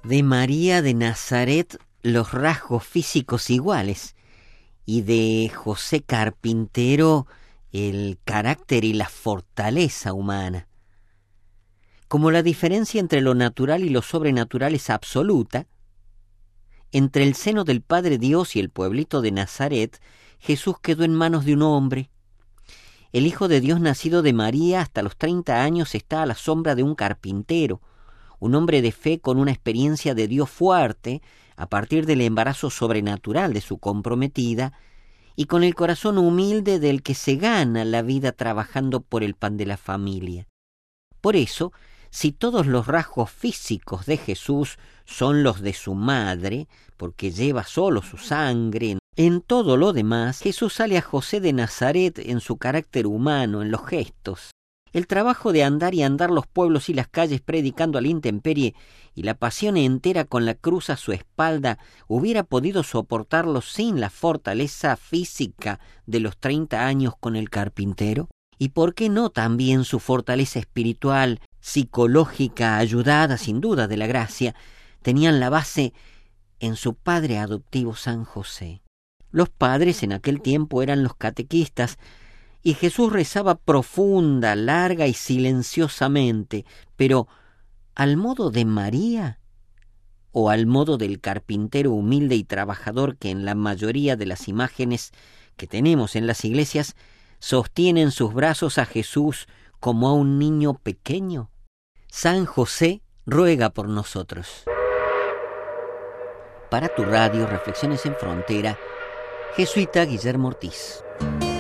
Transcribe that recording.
De María de Nazaret los rasgos físicos iguales, y de José Carpintero el carácter y la fortaleza humana. Como la diferencia entre lo natural y lo sobrenatural es absoluta, entre el seno del Padre Dios y el pueblito de Nazaret, Jesús quedó en manos de un hombre. El Hijo de Dios nacido de María hasta los 30 años está a la sombra de un carpintero, un hombre de fe con una experiencia de Dios fuerte a partir del embarazo sobrenatural de su comprometida y con el corazón humilde del que se gana la vida trabajando por el pan de la familia. Por eso, si todos los rasgos físicos de Jesús son los de su madre, porque lleva solo su sangre, en todo lo demás, Jesús sale a José de Nazaret en su carácter humano, en los gestos. El trabajo de andar y andar los pueblos y las calles predicando a la intemperie y la pasión entera con la cruz a su espalda hubiera podido soportarlo sin la fortaleza física de los 30 años con el carpintero. ¿Y por qué no también su fortaleza espiritual, psicológica, ayudada sin duda de la gracia, tenían la base en su padre adoptivo San José? Los padres en aquel tiempo eran los catequistas, y Jesús rezaba profunda, larga y silenciosamente, pero ¿al modo de María o al modo del carpintero humilde y trabajador que en la mayoría de las imágenes que tenemos en las iglesias sostiene en sus brazos a Jesús como a un niño pequeño? San José ruega por nosotros. Para tu radio Reflexiones en Frontera, jesuita Guillermo Ortiz.